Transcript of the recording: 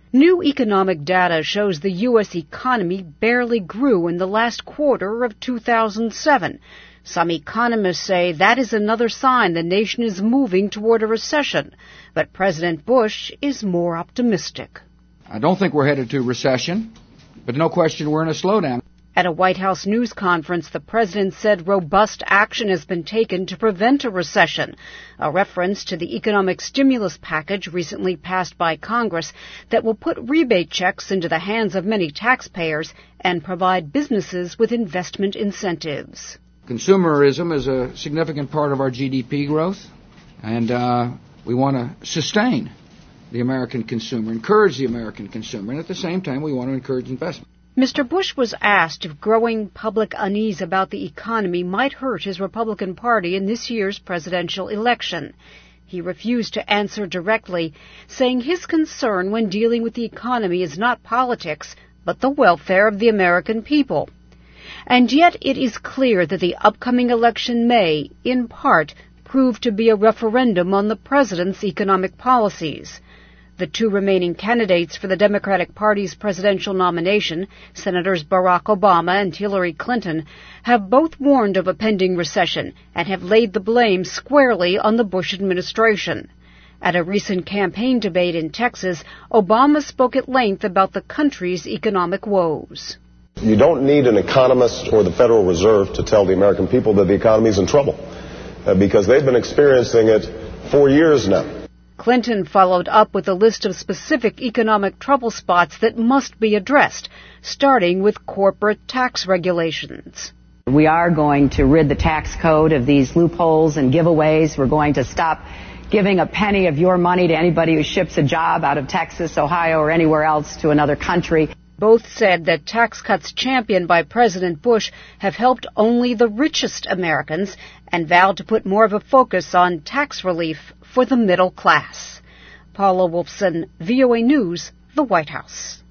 New economic data shows the U.S. economy barely grew in the last quarter of 2007. Some economists say that is another sign the nation is moving toward a recession, but President Bush is more optimistic. I don't think we're headed to recession, but no question we're in a slowdown. At a White House news conference, the president said robust action has been taken to prevent a recession, a reference to the economic stimulus package recently passed by Congress that will put rebate checks into the hands of many taxpayers and provide businesses with investment incentives. Consumerism is a significant part of our GDP growth, and we want to sustain the American consumer, encourage the American consumer, and at the same time we want to encourage investment. Mr. Bush was asked if growing public unease about the economy might hurt his Republican Party in this year's presidential election. He refused to answer directly, saying his concern when dealing with the economy is not politics, but the welfare of the American people. And yet it is clear that the upcoming election may, in part, prove to be a referendum on the president's economic policies. The two remaining candidates for the Democratic Party's presidential nomination, Senators Barack Obama and Hillary Clinton, have both warned of a pending recession and have laid the blame squarely on the Bush administration. At a recent campaign debate in Texas, Obama spoke at length about the country's economic woes. You don't need an economist or the Federal Reserve to tell the American people that the economy is in trouble, because they've been experiencing it for years now. Clinton followed up with a list of specific economic trouble spots that must be addressed, starting with corporate tax regulations. We are going to rid the tax code of these loopholes and giveaways. We're going to stop giving a penny of your money to anybody who ships a job out of Texas, Ohio, or anywhere else to another country. Both said that tax cuts championed by President Bush have helped only the richest Americans and vowed to put more of a focus on tax relief for the middle class. Paula Wolfson, VOA News, the White House.